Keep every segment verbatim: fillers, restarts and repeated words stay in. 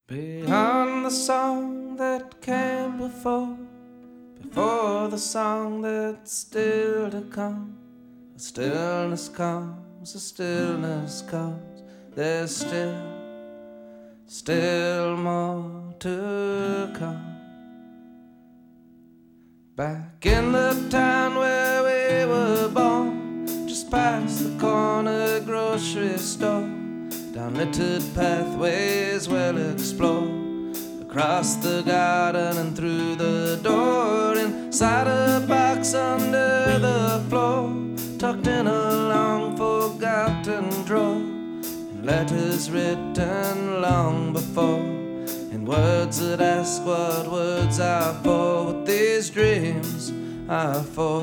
Beyond the song that came before, before the song that's still to come, a stillness comes, a stillness comes, there's still, still more to come. Back in the town where we were born, just past the corner grocery store, down littered pathways well explored, across the garden and through the door, inside a box under the floor, tucked in a long forgotten drawer, in letters written long before, in words that ask what words are for, what these dreams are for.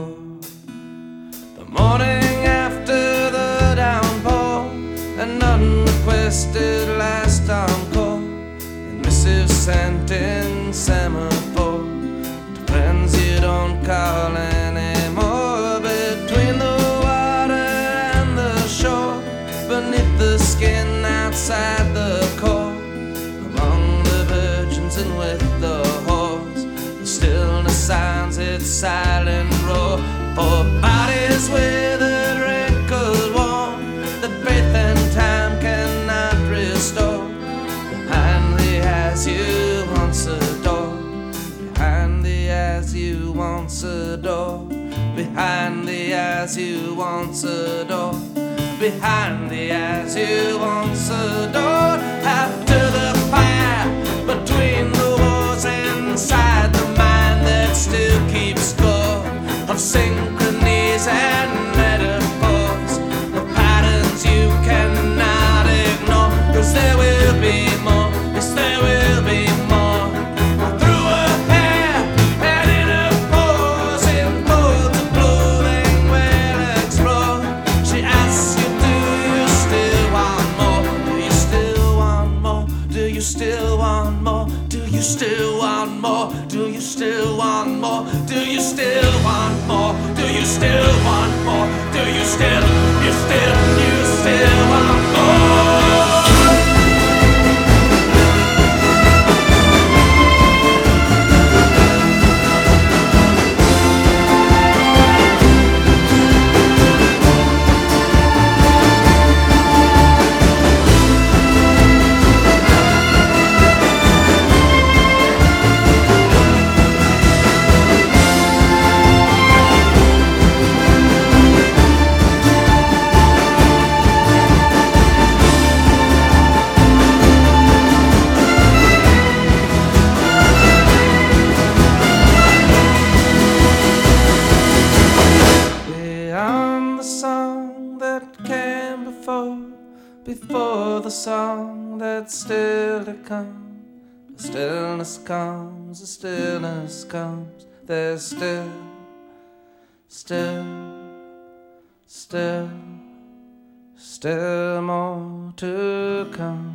The morning after the downpour, an unrequested last encore, in missives sent in semaphore, to friends you don't call anymore. Between the water and the shore, beneath the skin, outside the core, among the virgins and with the whores, the stillness sounds its silent roar. For bodies withered, wrinkled, worn, that faith and time cannot restore, behind the eyes you once adored, behind the eyes you once adored, behind the eyes you once adored, behind the eyes you once adored. After the fire, between the wars, inside the mind that still keeps score of synchronies and metaphors, of patterns you cannot ignore. Cause there will be more, yes there will be more. Through her hair and in her pores, in folds of clothing well explored, she asks you, do you still want more? Do you still want more? Do you still want more? Do you still want more? Do you still want more? Do you still want more? Do you still want more? Do you still, you still, you still want more? Before the song that's still to come, the stillness comes, the stillness comes, there's still, still, still, still more to come.